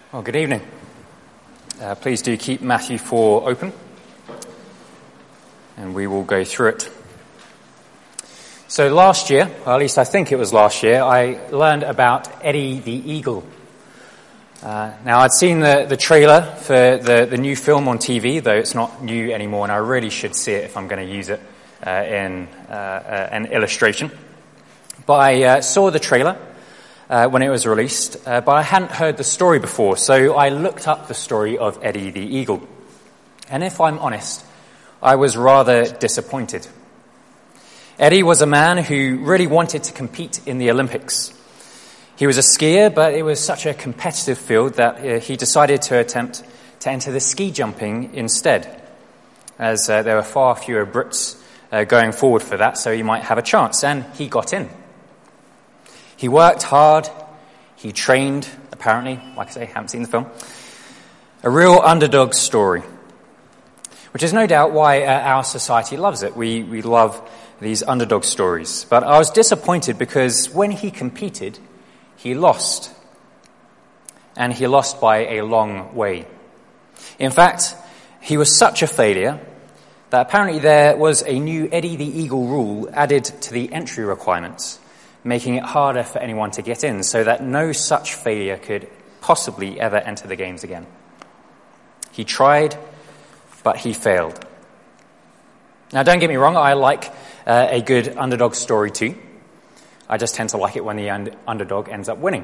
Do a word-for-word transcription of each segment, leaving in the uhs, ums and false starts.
Well, good evening. Uh, please do keep Matthew four open, and we will go through it. So last year, or at least I think it was last year, I learned about Eddie the Eagle. Uh, now, I'd seen the, the trailer for the, the new film on T V, though it's not new anymore, and I really should see it if I'm going to use it uh, in uh, uh, an illustration. But I uh, saw the trailer Uh, when it was released, uh, but I hadn't heard the story before, so I looked up the story of Eddie the Eagle. And if I'm honest, I was rather disappointed. Eddie was a man who really wanted to compete in the Olympics. He was a skier, but it was such a competitive field that uh, he decided to attempt to enter the ski jumping instead, as uh, there were far fewer Brits uh, going forward for that, so he might have a chance, and he got in. He worked hard, he trained, apparently, like I say, haven't seen the film. A real underdog story, which is no doubt why uh, our society loves it. We we love these underdog stories. But I was disappointed because when he competed, he lost. And he lost by a long way. In fact, he was such a failure that apparently there was a new Eddie the Eagle rule added to the entry requirements, making it harder for anyone to get in, so that no such failure could possibly ever enter the games again. He tried, but he failed. Now, don't get me wrong, I like uh, a good underdog story too. I just tend to like it when the un- underdog ends up winning.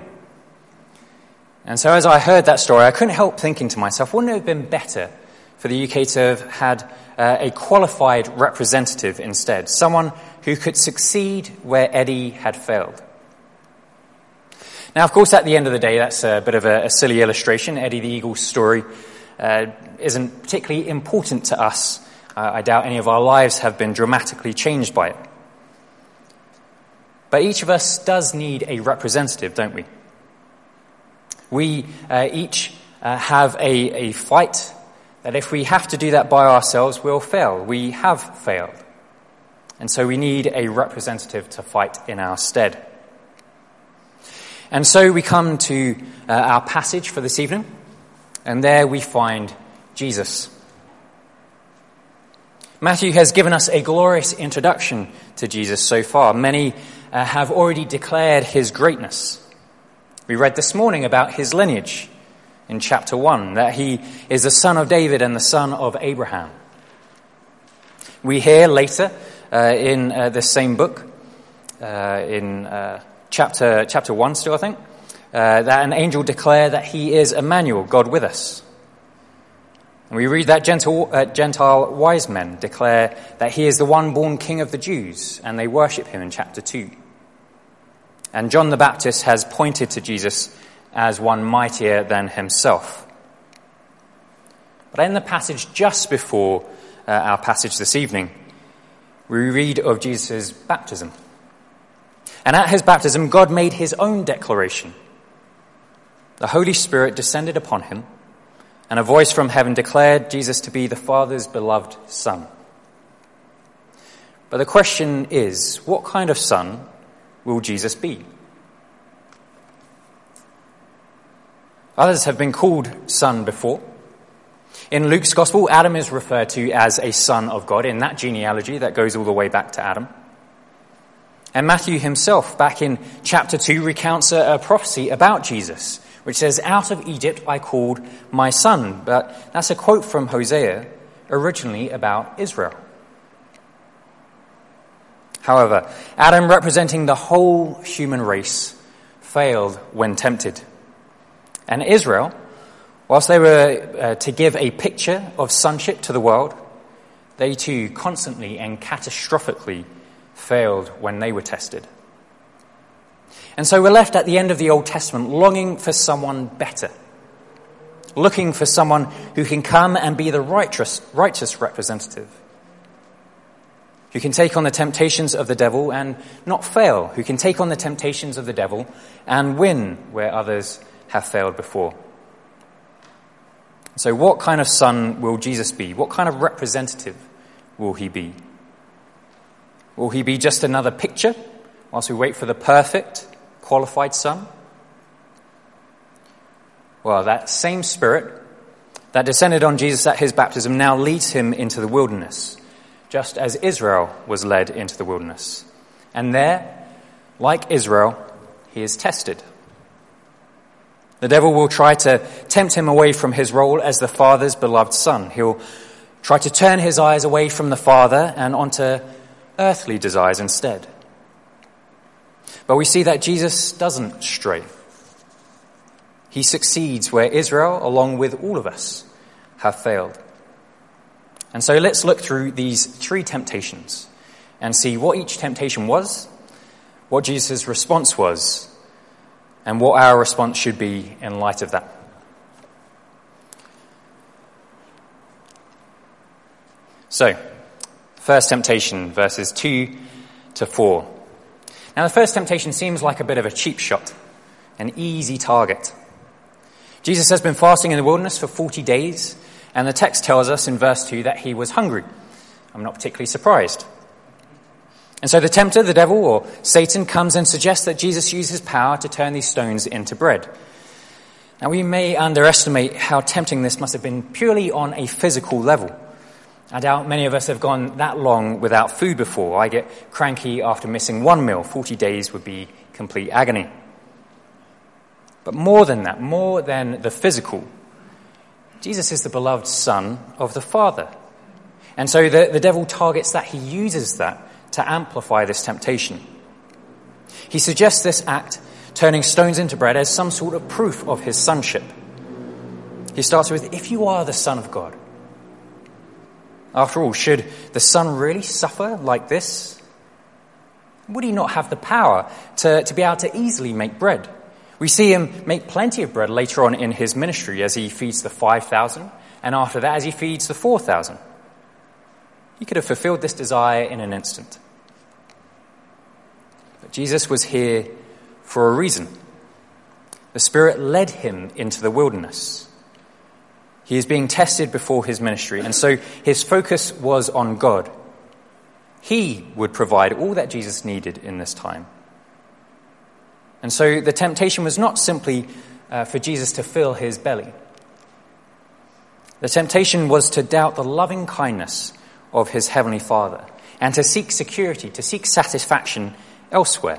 And so as I heard that story, I couldn't help thinking to myself, wouldn't it have been better for the U K to have had uh, a qualified representative instead, someone who could succeed where Eddie had failed? Now, of course, at the end of the day, that's a bit of a, a silly illustration. Eddie the Eagle's story uh, isn't particularly important to us. Uh, I doubt any of our lives have been dramatically changed by it. But each of us does need a representative, don't we? We uh, each uh, have a, a fight that if we have to do that by ourselves, we'll fail. We have failed. And so we need a representative to fight in our stead. And so we come to uh, our passage for this evening, and there we find Jesus. Matthew has given us a glorious introduction to Jesus so far. Many uh, have already declared his greatness. We read this morning about his lineage in chapter one, that he is the son of David and the son of Abraham. We hear later uh, in uh, the same book, uh, in uh, chapter chapter one still, I think, uh, that an angel declared that he is Emmanuel, God with us. And we read that Gentile, uh, Gentile wise men declare that he is the one born King of the Jews, and they worship him in chapter two. And John the Baptist has pointed to Jesus as one mightier than himself. But in the passage just before uh, our passage this evening, we read of Jesus' baptism. And at his baptism, God made his own declaration. The Holy Spirit descended upon him, and a voice from heaven declared Jesus to be the Father's beloved Son. But the question is, what kind of son will Jesus be? Others have been called son before. In Luke's Gospel, Adam is referred to as a son of God in that genealogy that goes all the way back to Adam. And Matthew himself, back in chapter two, recounts a, a prophecy about Jesus, which says, "Out of Egypt I called my son." But that's a quote from Hosea, originally about Israel. However, Adam, representing the whole human race, failed when tempted. And Israel, whilst they were uh, to give a picture of sonship to the world, they too constantly and catastrophically failed when they were tested. And so we're left at the end of the Old Testament longing for someone better, looking for someone who can come and be the righteous, righteous representative, who can take on the temptations of the devil and not fail, who can take on the temptations of the devil and win where others have failed before. So what kind of son will Jesus be? What kind of representative will he be? Will he be just another picture whilst we wait for the perfect, qualified son? Well, that same Spirit that descended on Jesus at his baptism now leads him into the wilderness, just as Israel was led into the wilderness. And there, like Israel, he is tested. The devil will try to tempt him away from his role as the Father's beloved Son. He'll try to turn his eyes away from the Father and onto earthly desires instead. But we see that Jesus doesn't stray. He succeeds where Israel, along with all of us, have failed. And so let's look through these three temptations and see what each temptation was, what Jesus' response was, and what our response should be in light of that. So, first temptation, verses two to four. Now, the first temptation seems like a bit of a cheap shot, an easy target. Jesus has been fasting in the wilderness for forty days, and the text tells us in verse two that he was hungry. I'm not particularly surprised. And so the tempter, the devil, or Satan, comes and suggests that Jesus use his power to turn these stones into bread. Now, we may underestimate how tempting this must have been purely on a physical level. I doubt many of us have gone that long without food before. I get cranky after missing one meal. forty days would be complete agony. But more than that, more than the physical, Jesus is the beloved Son of the Father. And so the, the devil targets that. He uses that to amplify this temptation. He suggests this act, turning stones into bread, as some sort of proof of his sonship. He starts with, if you are the Son of God. After all, should the Son really suffer like this? Would he not have the power to, to be able to easily make bread? We see him make plenty of bread later on in his ministry as he feeds the five thousand, and after that as he feeds the four thousand. He could have fulfilled this desire in an instant. But Jesus was here for a reason. The Spirit led him into the wilderness. He is being tested before his ministry, and so his focus was on God. He would provide all that Jesus needed in this time. And so the temptation was not simply uh, for Jesus to fill his belly. The temptation was to doubt the loving kindness of his heavenly Father and to seek security, to seek satisfaction elsewhere.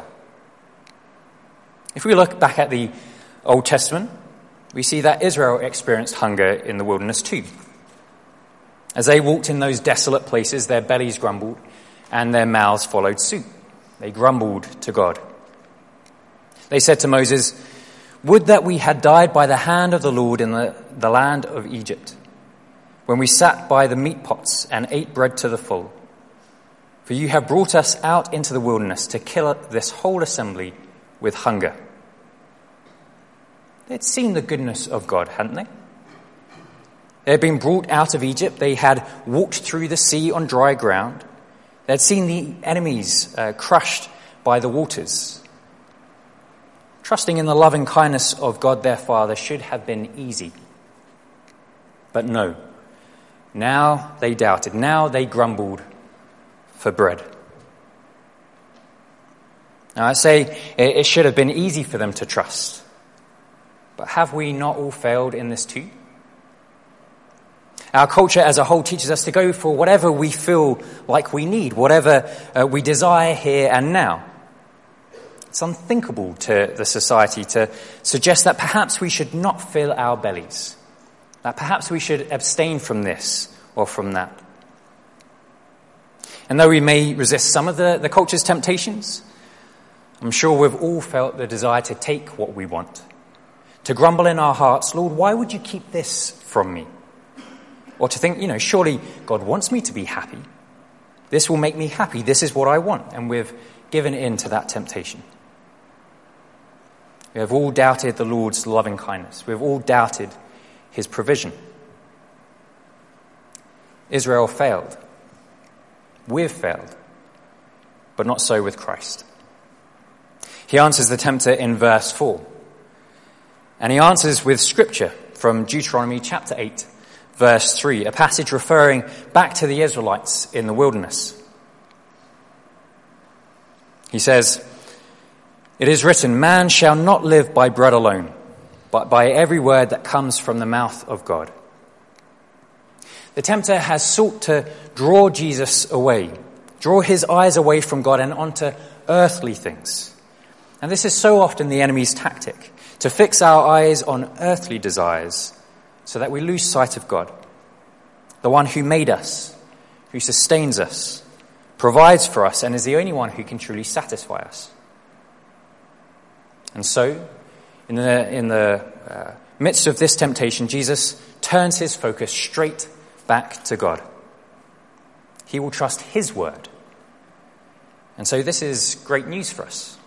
If we look back at the Old Testament, we see that Israel experienced hunger in the wilderness too. As they walked in those desolate places, their bellies grumbled and their mouths followed suit. They grumbled to God. They said to Moses, "Would that we had died by the hand of the Lord in the, the land of Egypt, when we sat by the meat pots and ate bread to the full. For you have brought us out into the wilderness to kill this whole assembly with hunger." They'd seen the goodness of God, hadn't they? They had been brought out of Egypt. They had walked through the sea on dry ground. They had seen the enemies uh, crushed by the waters. Trusting in the loving kindness of God their Father should have been easy. But no. Now they doubted. Now they grumbled for bread. Now I say it should have been easy for them to trust. But have we not all failed in this too? Our culture as a whole teaches us to go for whatever we feel like we need, whatever uh, we desire here and now. It's unthinkable to the society to suggest that perhaps we should not fill our bellies, that perhaps we should abstain from this or from that. And though we may resist some of the, the culture's temptations, I'm sure we've all felt the desire to take what we want, to grumble in our hearts, "Lord, why would you keep this from me?" Or to think, you know, surely God wants me to be happy. This will make me happy. This is what I want. And we've given in to that temptation. We have all doubted the Lord's loving kindness. We have all doubted his provision. Israel failed. We've failed. But not so with Christ. He answers the tempter in verse four. And he answers with scripture from Deuteronomy chapter eight, verse three, a passage referring back to the Israelites in the wilderness. He says, "It is written, man shall not live by bread alone, but by every word that comes from the mouth of God. The tempter has sought to draw Jesus away, draw his eyes away from God and onto earthly things. And this is so often the enemy's tactic, to fix our eyes on earthly desires so that we lose sight of God, the one who made us, who sustains us, provides for us, and is the only one who can truly satisfy us. And so, in the, in the uh, midst of this temptation, Jesus turns his focus straight back to God. He will trust his word. And so this is great news for us.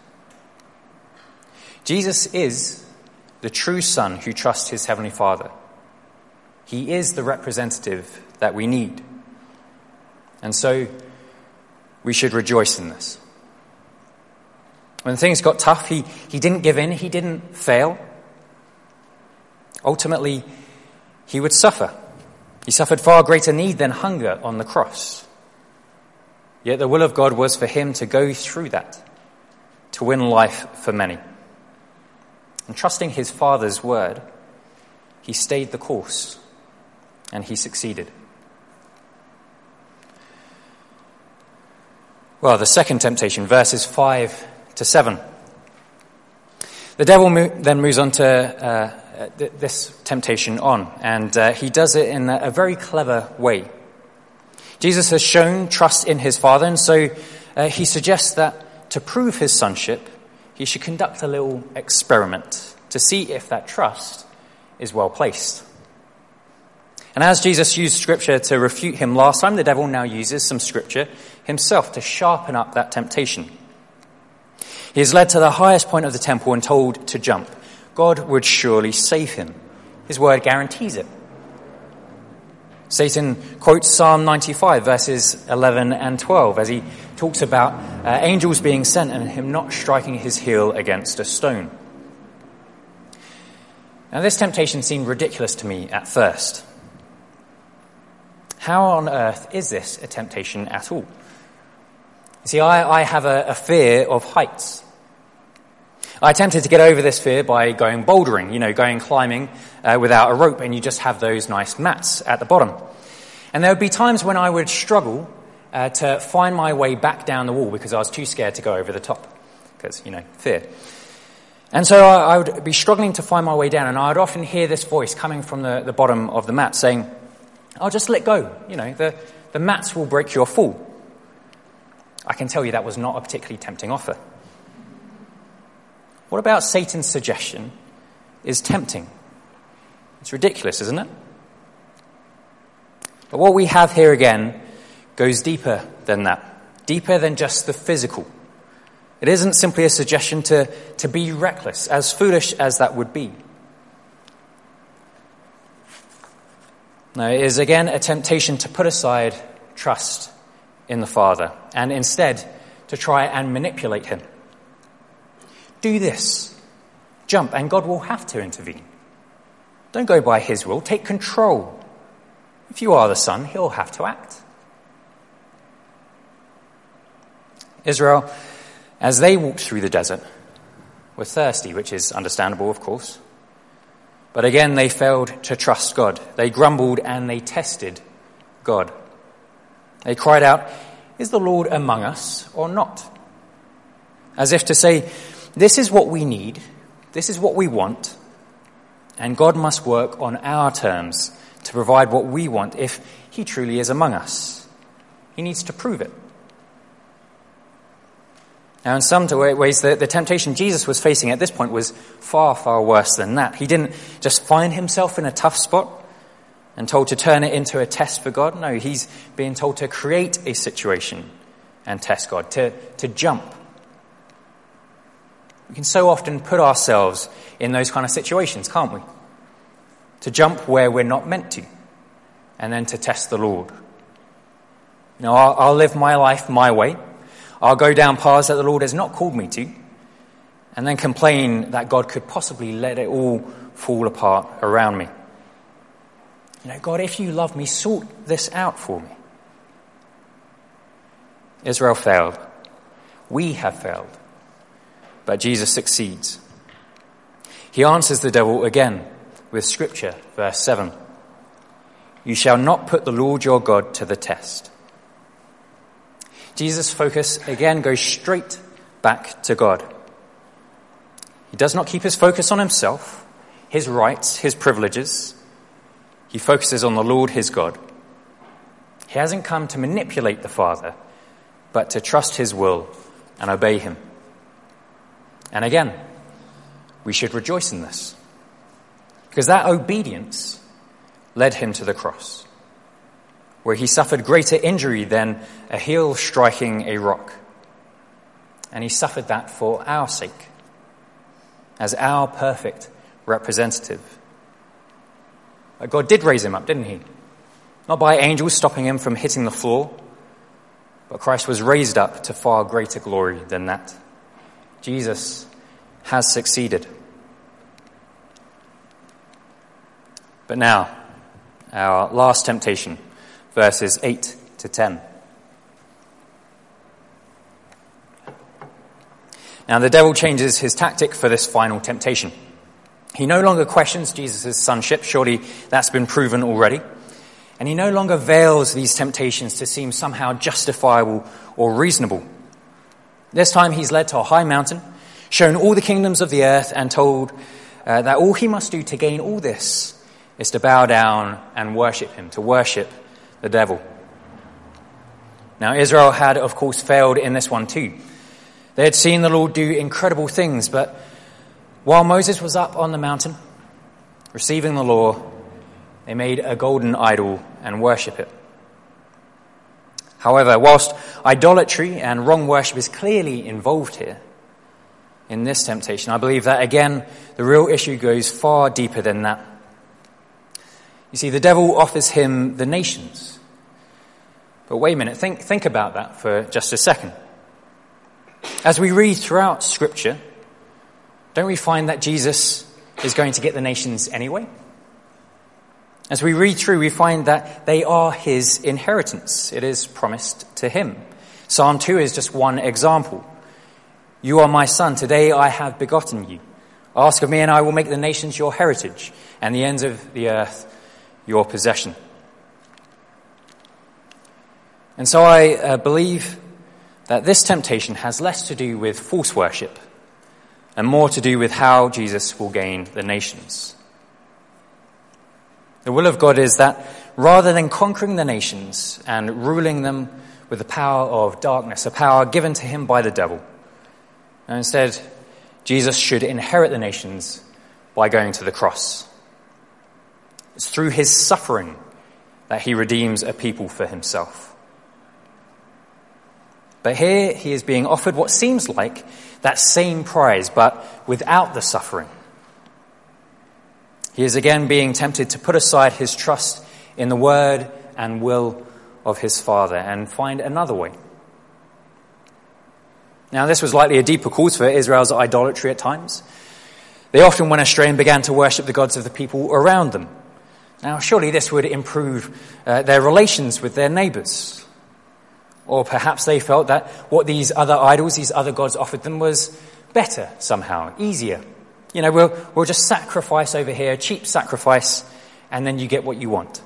Jesus is the true Son who trusts his Heavenly Father. He is the representative that we need. And so we should rejoice in this. When things got tough, he, he didn't give in, he didn't fail. Ultimately, he would suffer. He suffered far greater need than hunger on the cross. Yet the will of God was for him to go through that, to win life for many. And trusting his Father's word, he stayed the course, and he succeeded. Well, the second temptation, verses five to seven. The devil mo- then moves on to uh, th- this temptation on, and uh, he does it in a, a very clever way. Jesus has shown trust in his Father, and so uh, he suggests that to prove his sonship, he should conduct a little experiment to see if that trust is well placed. And as Jesus used scripture to refute him last time, the devil now uses some scripture himself to sharpen up that temptation. He is led to the highest point of the temple and told to jump. God would surely save him. His word guarantees it. Satan quotes Psalm ninety-five, verses eleven and twelve, as he talks about uh, angels being sent and him not striking his heel against a stone. Now, this temptation seemed ridiculous to me at first. How on earth is this a temptation at all? You see, I, I have a, a fear of heights. I attempted to get over this fear by going bouldering, you know, going climbing uh, without a rope, and you just have those nice mats at the bottom. And there would be times when I would struggle uh, to find my way back down the wall because I was too scared to go over the top, because, you know, fear. And so I, I would be struggling to find my way down, and I would often hear this voice coming from the, the bottom of the mat saying, "I'll just let go, you know, the, the mats will break your fall." I can tell you that was not a particularly tempting offer. What about Satan's suggestion is tempting? It's ridiculous, isn't it? But what we have here again goes deeper than that, deeper than just the physical. It isn't simply a suggestion to, to be reckless, as foolish as that would be. No, it is again a temptation to put aside trust in the Father and instead to try and manipulate him. Do this. Jump, and God will have to intervene. Don't go by his will. Take control. If you are the Son, he'll have to act. Israel, as they walked through the desert, were thirsty, which is understandable, of course. But again, they failed to trust God. They grumbled and they tested God. They cried out, "Is the Lord among us or not?" As if to say, this is what we need, this is what we want, and God must work on our terms to provide what we want if he truly is among us. He needs to prove it. Now, in some ways, the, the temptation Jesus was facing at this point was far, far worse than that. He didn't just find himself in a tough spot and told to turn it into a test for God. No, he's being told to create a situation and test God, to, to jump. We can so often put ourselves in those kind of situations, can't we? To jump where we're not meant to, and then to test the Lord. You know, I'll, I'll live my life my way. I'll go down paths that the Lord has not called me to, and then complain that God could possibly let it all fall apart around me. You know, God, if you love me, sort this out for me. Israel failed. We have failed. But Jesus succeeds. He answers the devil again with Scripture, verse seven. You shall not put the Lord your God to the test. Jesus' focus again goes straight back to God. He does not keep his focus on himself, his rights, his privileges. He focuses on the Lord his God. He hasn't come to manipulate the Father, but to trust his will and obey him. And again, we should rejoice in this, because that obedience led him to the cross, where he suffered greater injury than a heel striking a rock. And he suffered that for our sake, as our perfect representative. But God did raise him up, didn't he? Not by angels stopping him from hitting the floor, but Christ was raised up to far greater glory than that. Jesus has succeeded. But now, our last temptation, verses eight to ten. Now the devil changes his tactic for this final temptation. He no longer questions Jesus' sonship, surely that's been proven already. And he no longer veils these temptations to seem somehow justifiable or reasonable. This time he's led to a high mountain, shown all the kingdoms of the earth, and told uh, that all he must do to gain all this is to bow down and worship him, to worship the devil. Now Israel had, of course, failed in this one too. They had seen the Lord do incredible things, but while Moses was up on the mountain, receiving the law, they made a golden idol and worship it. However, whilst idolatry and wrong worship is clearly involved here, in this temptation, I believe that, again, the real issue goes far deeper than that. You see, the devil offers him the nations. But wait a minute, think, think about that for just a second. As we read throughout Scripture, don't we find that Jesus is going to get the nations anyway? As we read through, we find that they are his inheritance. It is promised to him. Psalm two is just one example. You are my son, today I have begotten you. Ask of me and I will make the nations your heritage and the ends of the earth your possession. And so I uh, believe that this temptation has less to do with false worship and more to do with how Jesus will gain the nations. The will of God is that rather than conquering the nations and ruling them with the power of darkness, a power given to him by the devil, and instead Jesus should inherit the nations by going to the cross. It's through his suffering that he redeems a people for himself. But here he is being offered what seems like that same prize, but without the suffering. He is again being tempted to put aside his trust in the word and will of his Father and find another way. Now, this was likely a deeper cause for Israel's idolatry at times. They often went astray and began to worship the gods of the people around them. Now, surely this would improve uh, their relations with their neighbours. Or perhaps they felt that what these other idols, these other gods offered them was better somehow, easier. You know, we'll, we'll just sacrifice over here, cheap sacrifice, and then you get what you want.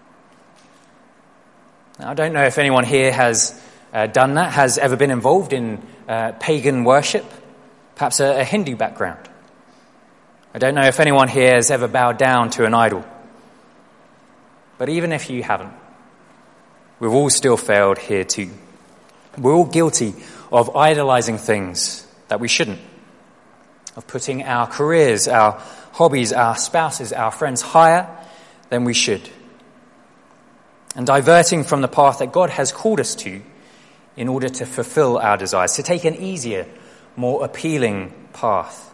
Now, I don't know if anyone here has uh, done that, has ever been involved in uh, pagan worship, perhaps a, a Hindu background. I don't know if anyone here has ever bowed down to an idol. But even if you haven't, we've all still failed here too. We're all guilty of idolizing things that we shouldn't, of putting our careers, our hobbies, our spouses, our friends higher than we should, and diverting from the path that God has called us to in order to fulfill our desires, to take an easier, more appealing path.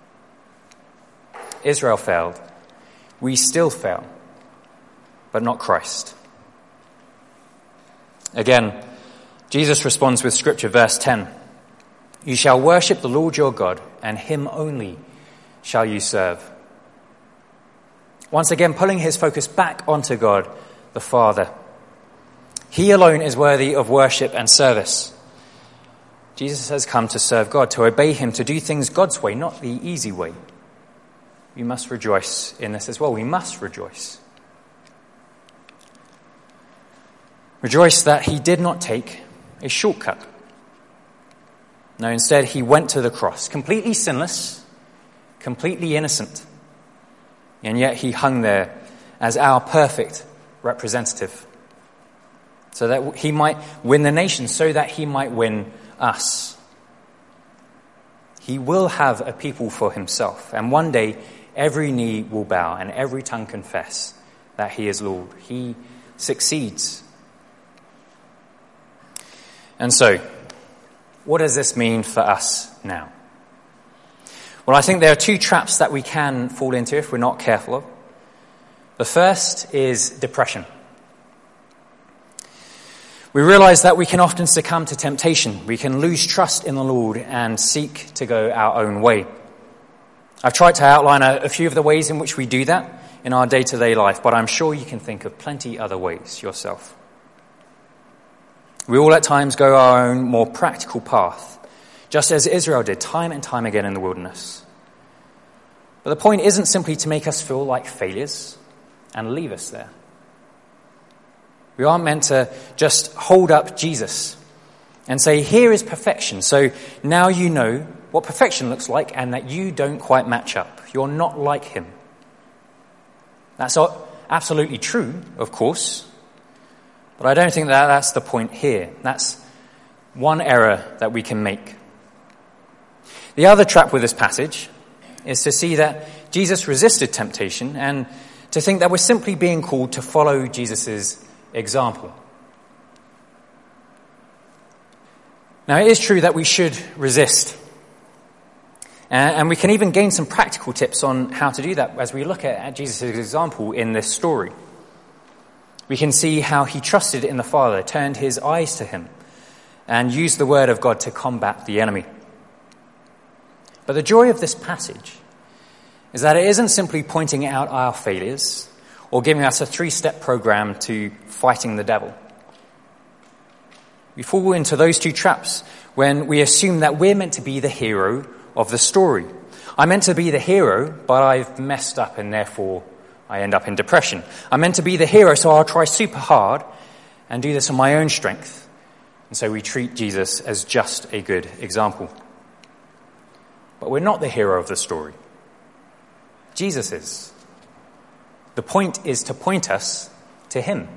Israel failed. We still fail, but not Christ. Again, Jesus responds with Scripture, verse ten. You shall worship the Lord your God, and him only shall you serve. Once again, pulling his focus back onto God, the Father. He alone is worthy of worship and service. Jesus has come to serve God, to obey him, to do things God's way, not the easy way. we must rejoice in this as well. We must rejoice. Rejoice that he did not take a shortcut. No, instead he went to the cross, completely sinless, completely innocent. And yet he hung there as our perfect representative, so that he might win the nation, so that he might win us. He will have a people for himself, and one day every knee will bow and every tongue confess that he is Lord. He succeeds. And so, what does this mean for us now? Well, I think there are two traps that we can fall into if we're not careful of. The first is depression. We realize that we can often succumb to temptation. We can lose trust in the Lord and seek to go our own way. I've tried to outline a, a few of the ways in which we do that in our day-to-day life, but I'm sure you can think of plenty other ways yourself. We all at times go our own more practical path, just as Israel did time and time again in the wilderness. But the point isn't simply to make us feel like failures and leave us there. We aren't meant to just hold up Jesus and say, here is perfection, so now you know what perfection looks like and that you don't quite match up. You're not like him. That's absolutely true, of course, but I don't think that that's the point here. That's one error that we can make. The other trap with this passage is to see that Jesus resisted temptation and to think that we're simply being called to follow Jesus' example. Now, it is true that we should resist. And we can even gain some practical tips on how to do that as we look at Jesus' example in this story. We can see how he trusted in the Father, turned his eyes to him, and used the word of God to combat the enemy. But the joy of this passage is that it isn't simply pointing out our failures or giving us a three-step program to fighting the devil. We fall into those two traps when we assume that we're meant to be the hero of the story. I'm meant to be the hero, but I've messed up and therefore I end up in depression. I'm meant to be the hero, so I'll try super hard and do this on my own strength. And so we treat Jesus as just a good example. But we're not the hero of the story. Jesus is. The point is to point us to him.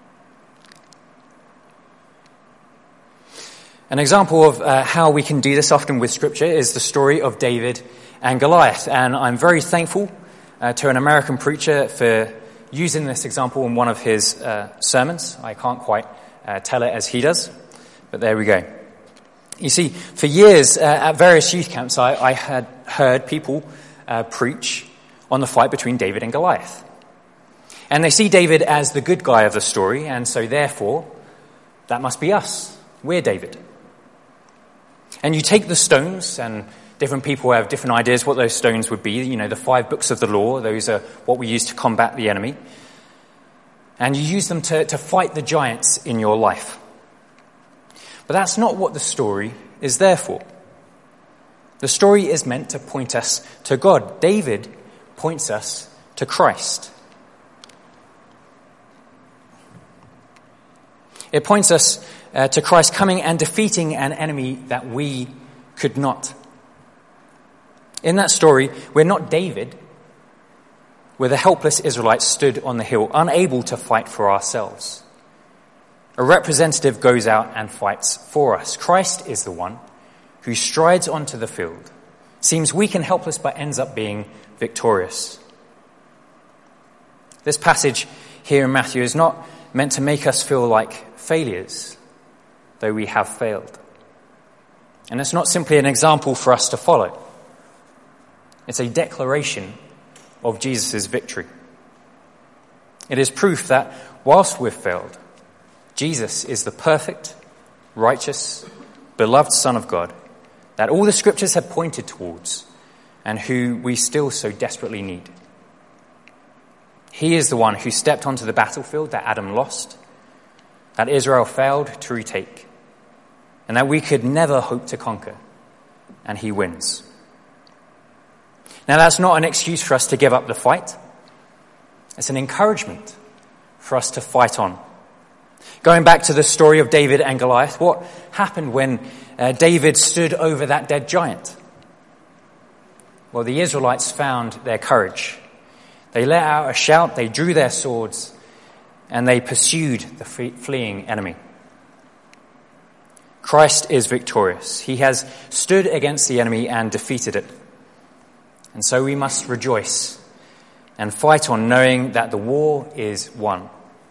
An example of uh, how we can do this often with Scripture is the story of David and Goliath. And I'm very thankful uh, to an American preacher for using this example in one of his uh, sermons. I can't quite uh, tell it as he does, but there we go. You see, for years uh, at various youth camps, I, I had heard people uh, preach on the fight between David and Goliath. And they see David as the good guy of the story, and so therefore, that must be us. We're David. And you take the stones, and different people have different ideas what those stones would be. You know, the five books of the law, those are what we use to combat the enemy. And you use them to, to fight the giants in your life. But that's not what the story is there for. The story is meant to point us to God. David points us to Christ. It points us uh, to Christ coming and defeating an enemy that we could not. In that story, we're not David, where the helpless Israelites stood on the hill, unable to fight for ourselves. A representative goes out and fights for us. Christ is the one who strides onto the field, seems weak and helpless, but ends up being victorious. This passage here in Matthew is not meant to make us feel like failures, though we have failed. And it's not simply an example for us to follow. It's a declaration of Jesus' victory. It is proof that whilst we've failed, Jesus is the perfect, righteous, beloved Son of God that all the scriptures have pointed towards and who we still so desperately need. He is the one who stepped onto the battlefield that Adam lost, that Israel failed to retake, and that we could never hope to conquer, and he wins. Now, that's not an excuse for us to give up the fight. It's an encouragement for us to fight on. Going back to the story of David and Goliath, what happened when uh, David stood over that dead giant? Well, the Israelites found their courage. They let out a shout, they drew their swords, and they pursued the fleeing enemy. Christ is victorious. He has stood against the enemy and defeated it. And so we must rejoice and fight on, knowing that the war is won.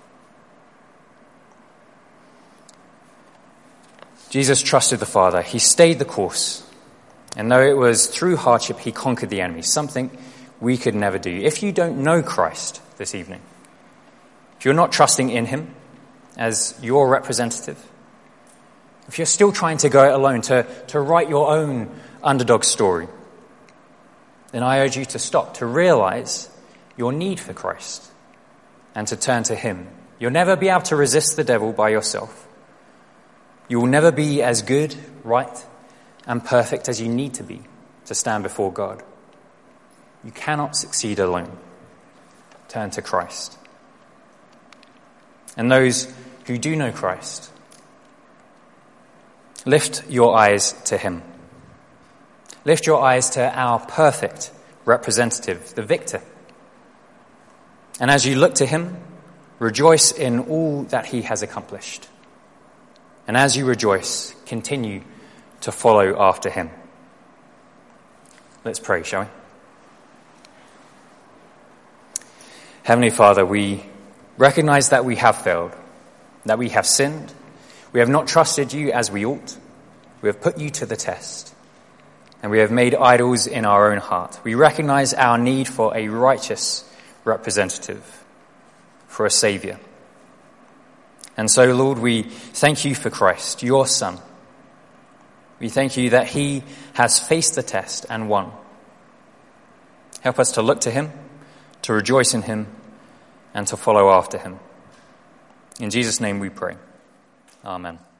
Jesus trusted the Father. He stayed the course. And though it was through hardship, he conquered the enemy, something we could never do. If you don't know Christ this evening, if you're not trusting in him as your representative, if you're still trying to go it alone, to, to write your own underdog story, then I urge you to stop, to realize your need for Christ and to turn to him. You'll never be able to resist the devil by yourself. You will never be as good, right, and perfect as you need to be to stand before God. You cannot succeed alone. Turn to Christ. And those who do know Christ, lift your eyes to him. Lift your eyes to our perfect representative, the victor. And as you look to him, rejoice in all that he has accomplished. And as you rejoice, continue to follow after him. Let's pray, shall we? Heavenly Father, we recognize that we have failed, that we have sinned. We have not trusted you as we ought. We have put you to the test. And we have made idols in our own heart. We recognize our need for a righteous representative, for a Saviour. And so, Lord, we thank you for Christ, your Son. We thank you that he has faced the test and won. Help us to look to him, to rejoice in him, and to follow after him. In Jesus' name we pray. Amen.